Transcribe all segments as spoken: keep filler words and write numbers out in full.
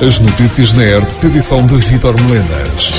As notícias na R T C, edição de Vítor Melenas.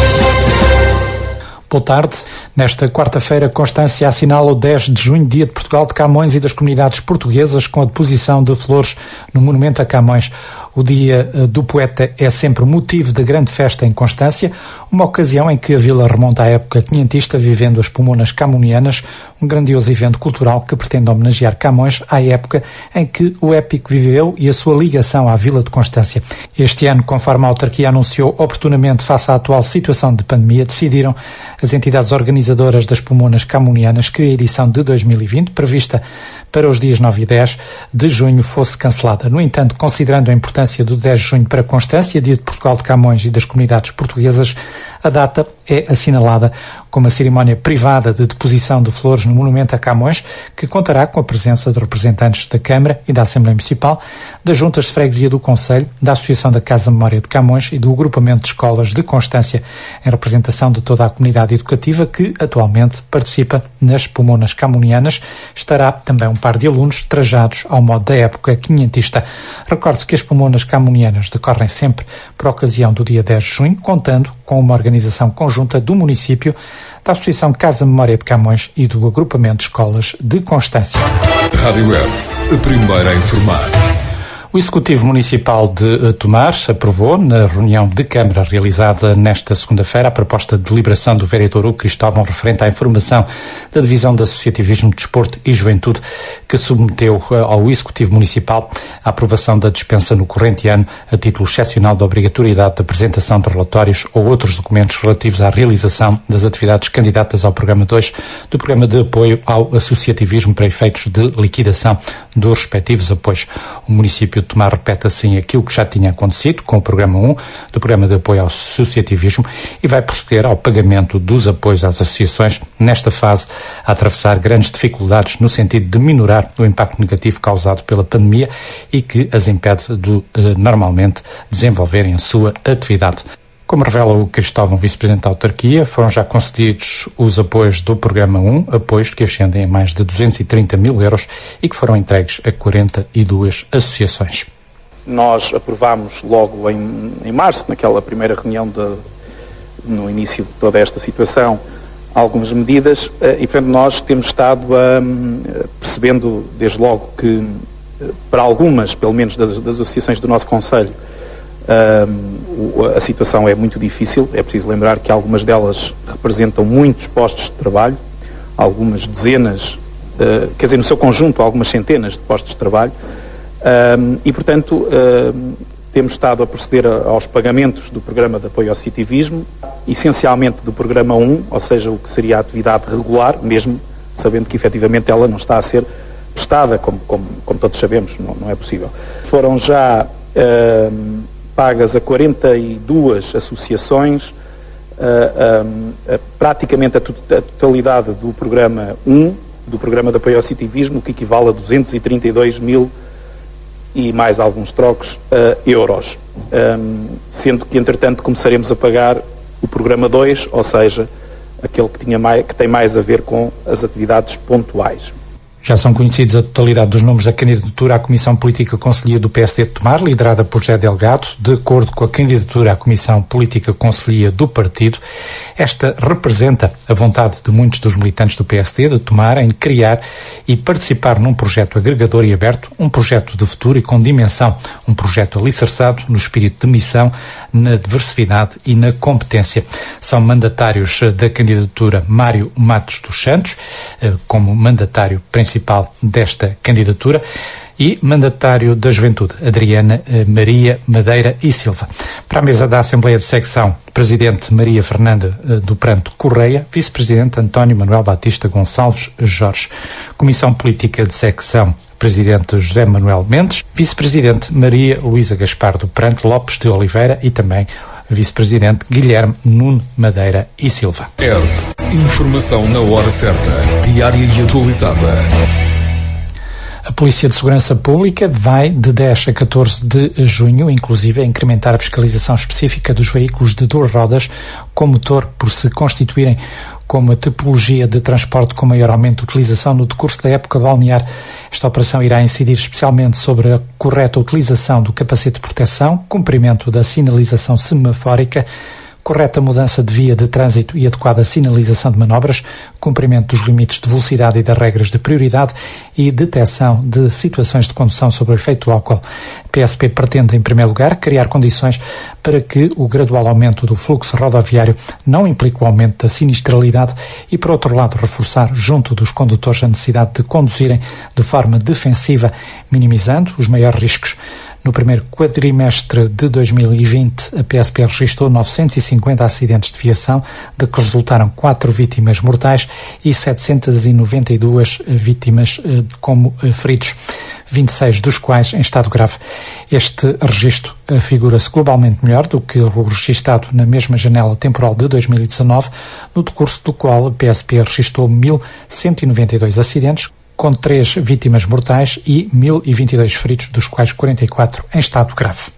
Boa tarde. Nesta quarta-feira, Constância assinala o dez de junho, Dia de Portugal, de Camões e das comunidades portuguesas, com a deposição de flores no Monumento a Camões. O Dia do Poeta é sempre motivo de grande festa em Constância, uma ocasião em que a vila remonta à época quinhentista, vivendo as Pomonas Camonianas, um grandioso evento cultural que pretende homenagear Camões à época em que o épico viveu e a sua ligação à vila de Constância. Este ano, conforme a autarquia anunciou oportunamente face à atual situação de pandemia, decidiram as entidades organizadoras das Pomonas Camonianas que a edição de dois mil e vinte, prevista para os dias nove e dez de junho, fosse cancelada. No entanto, considerando a importância do dez de junho para Constância, Dia de Portugal de Camões e das comunidades portuguesas, a data é assinalada com uma cerimónia privada de deposição de flores no Monumento a Camões, que contará com a presença de representantes da Câmara e da Assembleia Municipal, das Juntas de Freguesia do Concelho, da Associação da Casa Memória de Camões e do Agrupamento de Escolas de Constância, em representação de toda a comunidade educativa que atualmente participa nas Pomonas Camonianas. Estará também um par de alunos trajados ao modo da época quinhentista. Recorde-se que as Pomonas Camonianas decorrem sempre por ocasião do dia dez de junho, contando com uma organização conjunta do município, da Associação Casa Memória de Camões e do Agrupamento de Escolas de Constância. Rádio R T C, a primeira a informar. O Executivo Municipal de Tomar aprovou, na reunião de Câmara realizada nesta segunda-feira, a proposta de deliberação do vereador Hugo Cristóvão referente à informação da Divisão de Associativismo, Desporto e Juventude, que submeteu ao Executivo Municipal a aprovação da dispensa no corrente ano a título excepcional da obrigatoriedade de apresentação de relatórios ou outros documentos relativos à realização das atividades candidatas ao Programa dois do Programa de Apoio ao Associativismo para efeitos de liquidação dos respectivos apoios. O município de Tomar repete assim aquilo que já tinha acontecido com o Programa um do Programa de Apoio ao Associativismo e vai proceder ao pagamento dos apoios às associações, nesta fase a atravessar grandes dificuldades no sentido de minorar o impacto negativo causado pela pandemia e que as impede de eh, normalmente desenvolverem a sua atividade. Como revela o Cristóvão, vice-presidente da autarquia, foram já concedidos os apoios do Programa um, apoios que ascendem a mais de duzentos e trinta mil euros e que foram entregues a quarenta e duas associações. Nós aprovámos logo em, em março, naquela primeira reunião, de, no início de toda esta situação, algumas medidas e, portanto, nós temos estado a, percebendo desde logo que, para algumas, pelo menos das, das associações do nosso concelho, a situação é muito difícil. É preciso lembrar que algumas delas representam muitos postos de trabalho, algumas dezenas, quer dizer, no seu conjunto, algumas centenas de postos de trabalho, e, portanto, temos estado a proceder aos pagamentos do Programa de Apoio ao Associativismo, essencialmente do Programa um, ou seja, o que seria a atividade regular, mesmo sabendo que efetivamente ela não está a ser prestada, como, como, como todos sabemos, não, não é possível. Foram já pagas a quarenta e duas associações, uh, um, uh, praticamente a, to a totalidade do Programa um, do Programa de Apoio ao Associativismo, que equivale a duzentos e trinta e dois mil e mais alguns trocos uh, euros. Um, sendo que, entretanto, começaremos a pagar o Programa dois, ou seja, aquele que, tinha mais, que tem mais a ver com as atividades pontuais. Já são conhecidos a totalidade dos nomes da candidatura à Comissão Política Conselhia do P S D de Tomar, liderada por José Delgado. De acordo com a candidatura à Comissão Política Conselhia do partido, esta representa a vontade de muitos dos militantes do P S D de Tomar em criar e participar num projeto agregador e aberto, um projeto de futuro e com dimensão, um projeto alicerçado no espírito de missão, na diversidade e na competência. São mandatários da candidatura Mário Matos dos Santos, como mandatário principal desta candidatura, e mandatário da Juventude, Adriana Maria Madeira e Silva. Para a mesa da Assembleia de Secção, Presidente Maria Fernanda do Pranto Correia, Vice-Presidente António Manuel Batista Gonçalves Jorge. Comissão Política de Secção, Presidente José Manuel Mendes, Vice-Presidente Maria Luísa Gaspar do Pranto Lopes de Oliveira e também Vice-Presidente Guilherme Nuno Madeira e Silva. R T C, informação na hora certa, diária e atualizada. A Polícia de Segurança Pública vai, de dez a catorze de junho, inclusive, a incrementar a fiscalização específica dos veículos de duas rodas com motor por se constituírem como a tipologia de transporte com maior aumento de utilização no decurso da época balnear. Esta operação irá incidir especialmente sobre a correta utilização do capacete de proteção, cumprimento da sinalização semafórica, correta mudança de via de trânsito e adequada sinalização de manobras, cumprimento dos limites de velocidade e das regras de prioridade e detecção de situações de condução sob o efeito do álcool. A P S P pretende, em primeiro lugar, criar condições para que o gradual aumento do fluxo rodoviário não implique o aumento da sinistralidade e, por outro lado, reforçar junto dos condutores a necessidade de conduzirem de forma defensiva, minimizando os maiores riscos. No primeiro quadrimestre de dois mil e vinte, a P S P registrou novecentos e cinquenta acidentes de viação, de que resultaram quatro vítimas mortais e setecentas e noventa e duas vítimas como feridos, vinte e seis dos quais em estado grave. Este registro figura-se globalmente melhor do que o registado na mesma janela temporal de dois mil e dezanove, no decurso do qual a P S P registrou mil cento e noventa e dois acidentes, com três vítimas mortais e mil e vinte e dois feridos, dos quais quarenta e quatro em estado grave.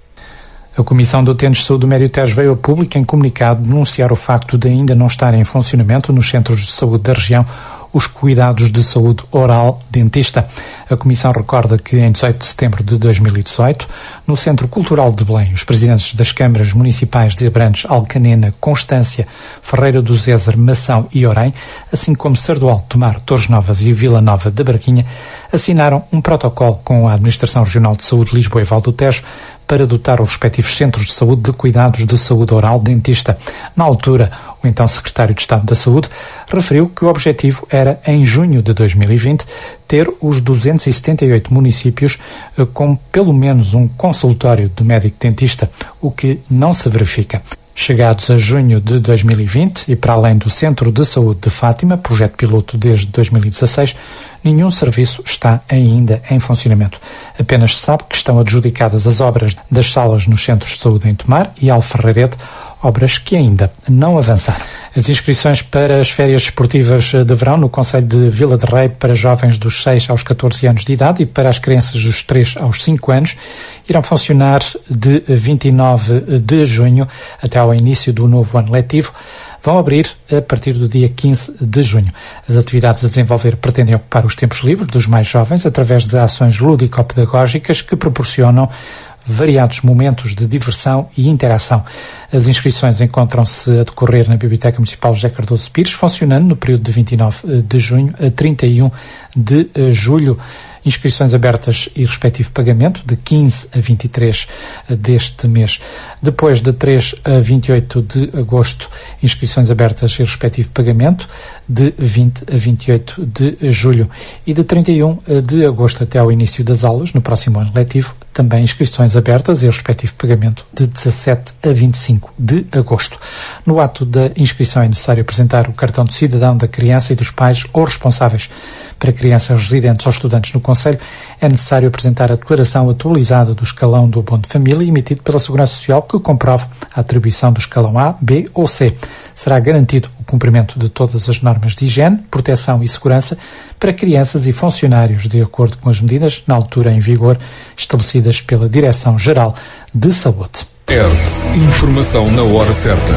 A Comissão de Utentes de Saúde do Médio Tejo veio a público em comunicado denunciar o facto de ainda não estarem em funcionamento nos centros de saúde da região os cuidados de saúde oral dentista. A Comissão recorda que em dezoito de setembro de dois mil e dezoito, no Centro Cultural de Belém, os presidentes das câmaras municipais de Abrantes, Alcanena, Constância, Ferreira do Zézer, Mação e Orém, assim como Sardual, Tomar, Torres Novas e Vila Nova da Barquinha, assinaram um protocolo com a Administração Regional de Saúde de Lisboa e Val do Tejo para dotar os respectivos centros de saúde de cuidados de saúde oral dentista. Na altura, o então Secretário de Estado da Saúde referiu que o objetivo era, em junho de dois mil e vinte, ter os duzentos e setenta e oito municípios com pelo menos um consultório de médico dentista, o que não se verifica. Chegados a junho de dois mil e vinte, e para além do Centro de Saúde de Fátima, projeto piloto desde dois mil e dezasseis, nenhum serviço está ainda em funcionamento. Apenas se sabe que estão adjudicadas as obras das salas nos centros de saúde em Tomar e Alferrarete, obras que ainda não avançaram. As inscrições para as férias desportivas de verão no concelho de Vila de Rei para jovens dos seis aos catorze anos de idade e para as crianças dos três aos cinco anos irão funcionar de vinte e nove de junho até ao início do novo ano letivo. Vão abrir a partir do dia quinze de junho. As atividades a desenvolver pretendem ocupar os tempos livres dos mais jovens através de ações lúdico-pedagógicas que proporcionam variados momentos de diversão e interação. As inscrições encontram-se a decorrer na Biblioteca Municipal José Cardoso Pires, funcionando no período de vinte e nove de junho a trinta e um de julho. Inscrições abertas e respectivo pagamento de quinze a vinte e três deste mês. Depois de três a vinte e oito de agosto, inscrições abertas e respectivo pagamento de vinte a vinte e oito de julho. E de trinta e um de agosto até ao início das aulas, no próximo ano letivo, também inscrições abertas e respectivo pagamento de dezassete a vinte e cinco de agosto. No ato da inscrição é necessário apresentar o cartão de cidadão da criança e dos pais ou responsáveis. Para crianças residentes ou estudantes no concelho, é necessário apresentar a declaração atualizada do escalão do abono de família emitido pela Segurança Social que comprove a atribuição do escalão A, B ou C. Será garantido o cumprimento de todas as normas de higiene, proteção e segurança para crianças e funcionários de acordo com as medidas, na altura em vigor, estabelecidas pela Direção-Geral de Saúde. R T Informação na hora certa.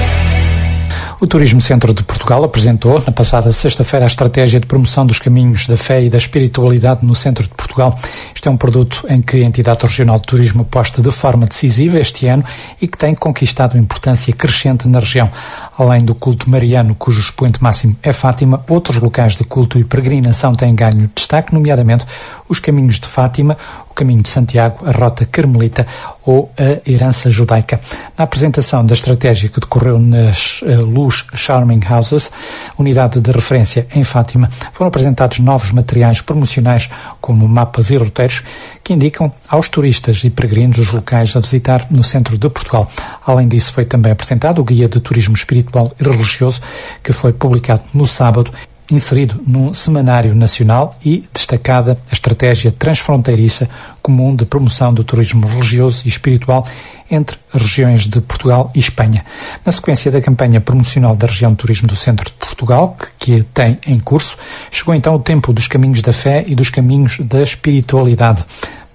O Turismo Centro de Portugal apresentou, na passada sexta-feira, a estratégia de promoção dos caminhos da fé e da espiritualidade no Centro de Portugal. Este é um produto em que a Entidade Regional de Turismo aposta de forma decisiva este ano e que tem conquistado importância crescente na região. Além do culto mariano, cujo expoente máximo é Fátima, outros locais de culto e peregrinação têm ganho destaque, nomeadamente os caminhos de Fátima, o Caminho de Santiago, a Rota Carmelita ou a Herança Judaica. Na apresentação da estratégia que decorreu nas uh, Luz Charming Houses, unidade de referência em Fátima, foram apresentados novos materiais promocionais como mapas e roteiros que indicam aos turistas e peregrinos os locais a visitar no centro de Portugal. Além disso, foi também apresentado o Guia de Turismo Espiritual e Religioso, que foi publicado no sábado, inserido num semanário nacional e destacada a estratégia transfronteiriça comum de promoção do turismo religioso e espiritual entre regiões de Portugal e Espanha. Na sequência da campanha promocional da região de turismo do centro de Portugal, que, que tem em curso, chegou então o tempo dos caminhos da fé e dos caminhos da espiritualidade.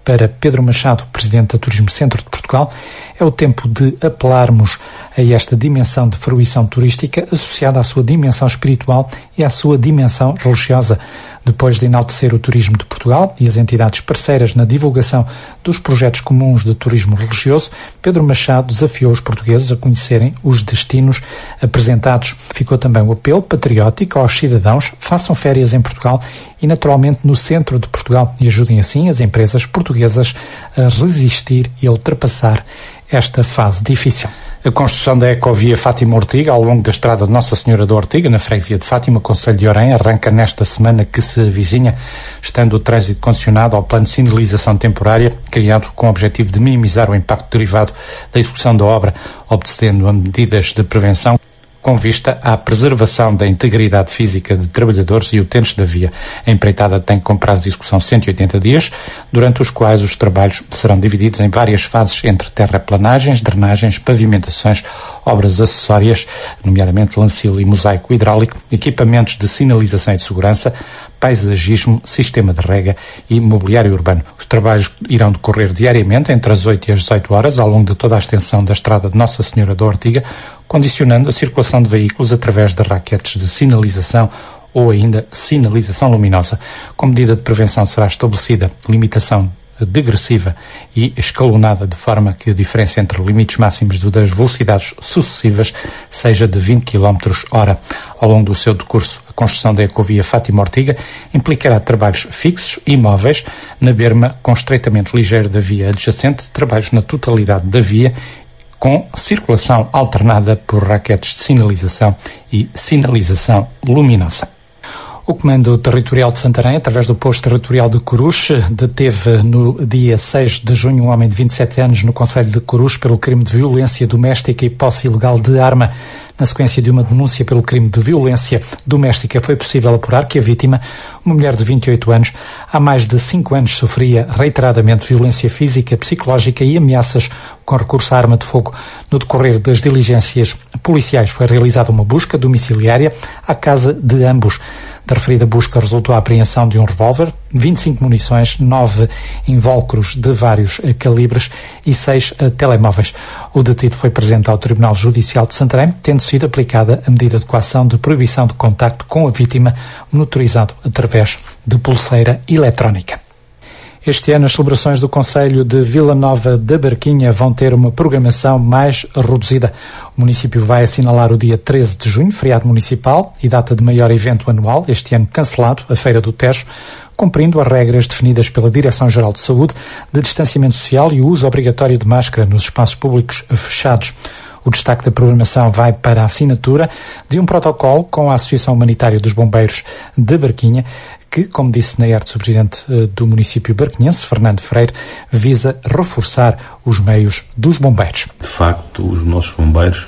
para Pedro Machado, presidente da Turismo Centro de Portugal, é o tempo de apelarmos a esta dimensão de fruição turística associada à sua dimensão espiritual e à sua dimensão religiosa. Depois de enaltecer o turismo de Portugal e as entidades parceiras na divulgação dos projetos comuns de turismo religioso, Pedro Machado desafiou os portugueses a conhecerem os destinos apresentados. Ficou também o apelo patriótico aos cidadãos: façam férias em Portugal e naturalmente no centro de Portugal e ajudem assim as empresas portuguesas a resistir e a ultrapassar esta fase difícil. A construção da Ecovia Fátima Ortiga, ao longo da estrada de Nossa Senhora da Ortiga, na freguesia de Fátima, concelho de Orém, arranca nesta semana que se avizinha, estando o trânsito condicionado ao plano de sinalização temporária, criado com o objetivo de minimizar o impacto derivado da execução da obra, obedecendo a medidas de prevenção, com vista à preservação da integridade física de trabalhadores e utentes da via. A empreitada tem como prazo de execução cento e oitenta dias, durante os quais os trabalhos serão divididos em várias fases entre terraplanagens, drenagens, pavimentações, obras acessórias, nomeadamente lancil e mosaico hidráulico, equipamentos de sinalização e de segurança, paisagismo, sistema de rega e mobiliário urbano. Os trabalhos irão decorrer diariamente entre as oito e as dezoito horas ao longo de toda a extensão da estrada de Nossa Senhora da Ortiga, condicionando a circulação de veículos através de raquetes de sinalização ou ainda sinalização luminosa. Como medida de prevenção será estabelecida limitação degressiva e escalonada, de forma que a diferença entre limites máximos das velocidades sucessivas seja de vinte quilómetros hora. Ao longo do seu decurso, a construção da Ecovia Fátima Ortiga implicará trabalhos fixos e móveis na berma com estreitamento ligeiro da via adjacente, trabalhos na totalidade da via com circulação alternada por raquetes de sinalização e sinalização luminosa. O Comando Territorial de Santarém, através do Posto Territorial de Corus, deteve no dia seis de junho um homem de vinte e sete anos no concelho de Corus pelo crime de violência doméstica e posse ilegal de arma. Na sequência de uma denúncia pelo crime de violência doméstica, foi possível apurar que a vítima, uma mulher de vinte e oito anos, há mais de cinco anos sofria reiteradamente violência física, psicológica e ameaças com recurso à arma de fogo. No decorrer das diligências policiais foi realizada uma busca domiciliária à casa de ambos. Da referida busca resultou a apreensão de um revólver, vinte e cinco munições, nove invólucros de vários calibres e seis telemóveis. O detido foi presente ao Tribunal Judicial de Santarém, tendo sido aplicada a medida de coação de proibição de contacto com a vítima, monitorizado através de pulseira eletrónica. Este ano, as celebrações do Concelho de Vila Nova da Barquinha vão ter uma programação mais reduzida. O município vai assinalar o dia treze de junho, feriado municipal e data de maior evento anual, este ano cancelado, a Feira do Tejo, cumprindo as regras definidas pela Direção-Geral de Saúde de distanciamento social e o uso obrigatório de máscara nos espaços públicos fechados. O destaque da programação vai para a assinatura de um protocolo com a Associação Humanitária dos Bombeiros de Barquinha, que, como disse na arte o presidente do município barquinhense, Fernando Freire, visa reforçar os meios dos bombeiros. De facto, os nossos bombeiros,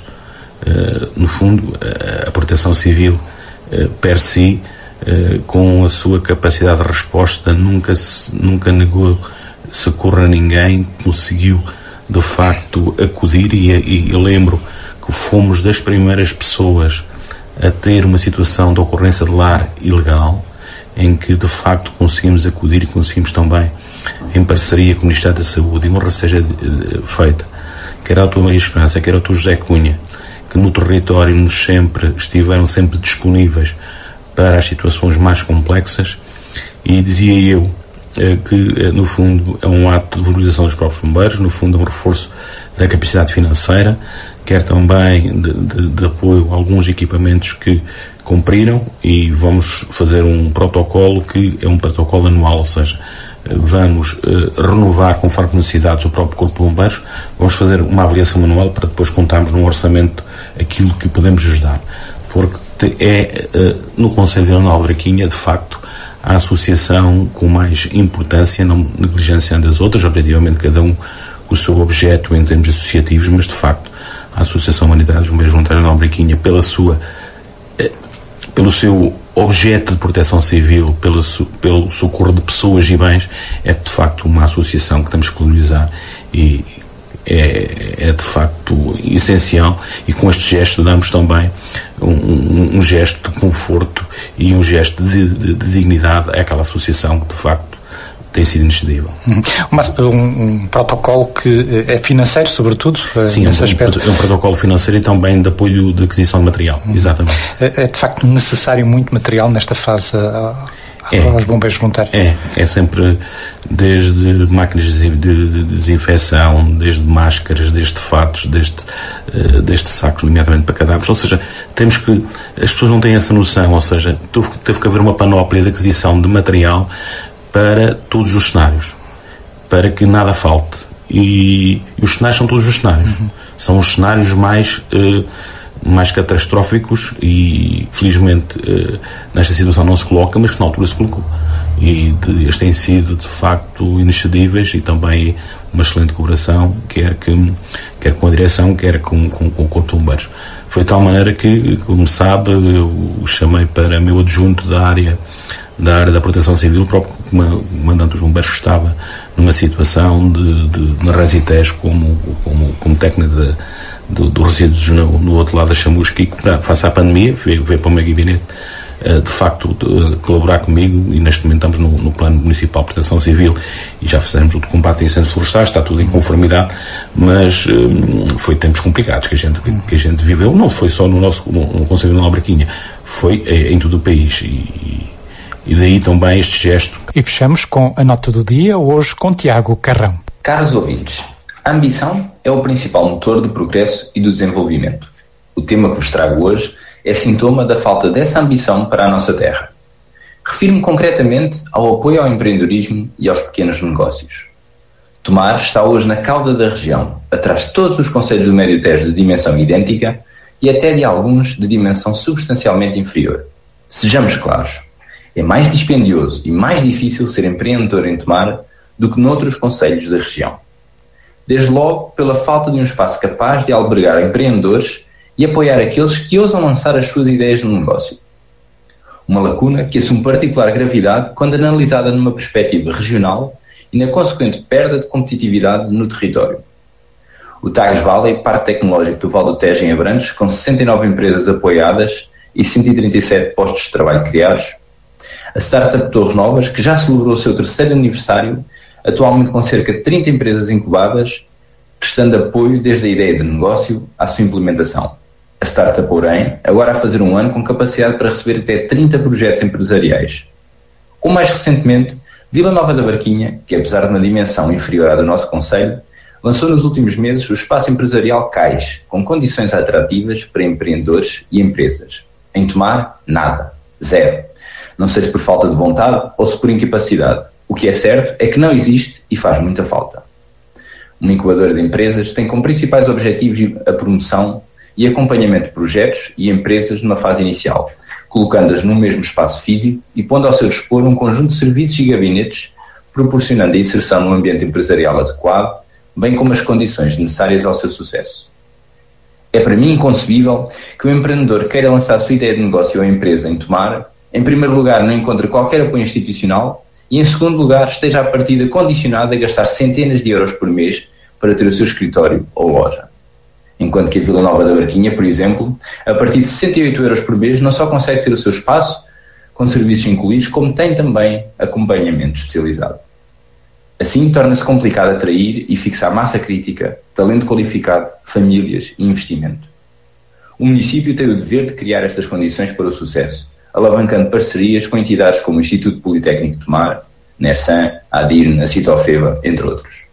no fundo, a proteção civil per si, com a sua capacidade de resposta, nunca, nunca negou socorro a ninguém, conseguiu de facto acudir e, e eu lembro que fomos das primeiras pessoas a ter uma situação de ocorrência de lar ilegal, em que de facto conseguimos acudir e conseguimos também, em parceria com o Ministério da Saúde, e uma seja feita, quer a tua Maria Esperança, quer a tua José Cunha, que no território nos sempre, estiveram sempre disponíveis para as situações mais complexas, e dizia eu que no fundo é um ato de valorização dos próprios bombeiros, no fundo é um reforço da capacidade financeira, quer também de, de, de apoio a alguns equipamentos que cumpriram, e vamos fazer um protocolo que é um protocolo anual, ou seja, vamos uh, renovar conforme necessidades o próprio Corpo de Bombeiros, vamos fazer uma avaliação anual para depois contarmos num orçamento aquilo que podemos ajudar, porque é uh, no Concelho de Vila Nova de Barquinha, de facto, a associação com mais importância, não negligenciando as outras, objetivamente cada um com o seu objeto em termos associativos, mas de facto a Associação Humanitária dos Bombeiros Voluntários de Nova Barquinha, pela sua pelo seu objeto de proteção civil, pelo, pelo socorro de pessoas e bens, é de facto uma associação que temos que valorizar e é, é de facto essencial, e com este gesto damos também um, um, um gesto de conforto e um gesto de, de, de dignidade àquela associação que de facto tem sido inexcedível. Um, um, um protocolo que é financeiro, sobretudo, sim, nesse é um, aspecto. É um protocolo financeiro e também de apoio de aquisição de material, uhum. exatamente. É, é de facto necessário muito material nesta fase a, a, é, aos bombeiros voluntários? É, é sempre desde máquinas de, de, de desinfecção, desde máscaras, desde fatos, desde, uh, desde sacos, nomeadamente para cadáveres, ou seja, temos que, as pessoas não têm essa noção, ou seja, teve, teve que haver uma panóplia de aquisição de material para todos os cenários, para que nada falte. E, e os cenários são todos os cenários. Uhum. São os cenários mais, eh, mais catastróficos e, felizmente, eh, nesta situação não se coloca, mas que na altura se colocou. E de, estes têm sido, de facto, inexcedíveis e também uma excelente cooperação, quer, que, quer com a direção, quer com, com, com o Corpo de Bombeiros. Foi de tal maneira que, como sabe, eu o chamei para meu adjunto da área da área da proteção civil, o próprio comandante dos bombeiros estava numa situação de, de, na Resites como, como, como técnico de, de, de resíduos no, no outro lado da chamusca, e face à pandemia veio, veio para o meu gabinete de facto de colaborar comigo, e neste momento estamos no, no Plano Municipal de Proteção Civil e já fizemos o combate a incêndios florestais, está tudo em conformidade, mas hum, foi tempos complicados que a gente, que, que a gente viveu, não foi só no nosso no, no Conselho de Albraquinha, foi é, em todo o país, e, e daí também este gesto. E fechamos com a nota do dia, hoje com Tiago Carrão. Caros ouvintes, a ambição é o principal motor do progresso e do desenvolvimento. O tema que vos trago hoje é sintoma da falta dessa ambição para a nossa terra. Refiro-me concretamente ao apoio ao empreendedorismo e aos pequenos negócios. Tomar está hoje na cauda da região, atrás de todos os concelhos do Médio Tejo de dimensão idêntica e até de alguns de dimensão substancialmente inferior. Sejamos claros, é mais dispendioso e mais difícil ser empreendedor em Tomar do que noutros concelhos da região. Desde logo pela falta de um espaço capaz de albergar empreendedores e apoiar aqueles que ousam lançar as suas ideias no negócio. Uma lacuna que assume particular gravidade quando analisada numa perspectiva regional e na consequente perda de competitividade no território. O Tagus Valley, parque tecnológico do Val do Tejo em Abrantes, com sessenta e nove empresas apoiadas e cento e trinta e sete postos de trabalho criados. A startup Torres Novas, que já celebrou o seu terceiro aniversário, atualmente com cerca de trinta empresas incubadas, prestando apoio desde a ideia de negócio à sua implementação. A startup, porém, agora a fazer um ano com capacidade para receber até trinta projetos empresariais. Ou mais recentemente, Vila Nova da Barquinha, que apesar de uma dimensão inferior à do nosso concelho, lançou nos últimos meses o espaço empresarial CAIS, com condições atrativas para empreendedores e empresas. Em Tomar, nada. Zero. Não sei se por falta de vontade ou se por incapacidade. O que é certo é que não existe e faz muita falta. Uma incubadora de empresas tem como principais objetivos a promoção e acompanhamento de projetos e empresas numa fase inicial, colocando-as no mesmo espaço físico e pondo ao seu dispor um conjunto de serviços e gabinetes, proporcionando a inserção no ambiente empresarial adequado, bem como as condições necessárias ao seu sucesso. É para mim inconcebível que o empreendedor queira lançar a sua ideia de negócio ou empresa em Tomar, em primeiro lugar não encontre qualquer apoio institucional e em segundo lugar esteja à partida condicionado a gastar centenas de euros por mês para ter o seu escritório ou loja. Enquanto que a Vila Nova da Barquinha, por exemplo, a partir de sessenta e oito euros por mês não só consegue ter o seu espaço com serviços incluídos, como tem também acompanhamento especializado. Assim, torna-se complicado atrair e fixar massa crítica, talento qualificado, famílias e investimento. O município tem o dever de criar estas condições para o sucesso, alavancando parcerias com entidades como o Instituto Politécnico de Tomar, NERSAN, a ADIRN, a Citofeba, entre outros.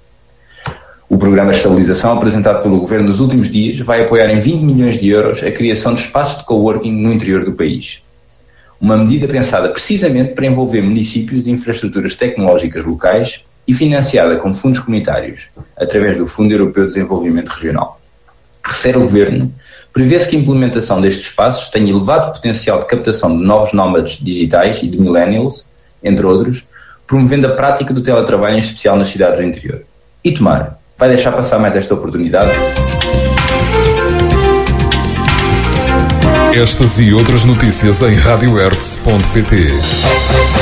O programa de estabilização apresentado pelo Governo nos últimos dias vai apoiar em vinte milhões de euros a criação de espaços de coworking no interior do país. Uma medida pensada precisamente para envolver municípios e infraestruturas tecnológicas locais e financiada com fundos comunitários, através do Fundo Europeu de Desenvolvimento Regional. Refere o Governo, prevê-se que a implementação destes espaços tenha elevado potencial de captação de novos nómadas digitais e de millennials, entre outros, promovendo a prática do teletrabalho, em especial nas cidades do interior. E Tomar vai deixar passar mais esta oportunidade? Estas e outras notícias em radio ergs ponto pt.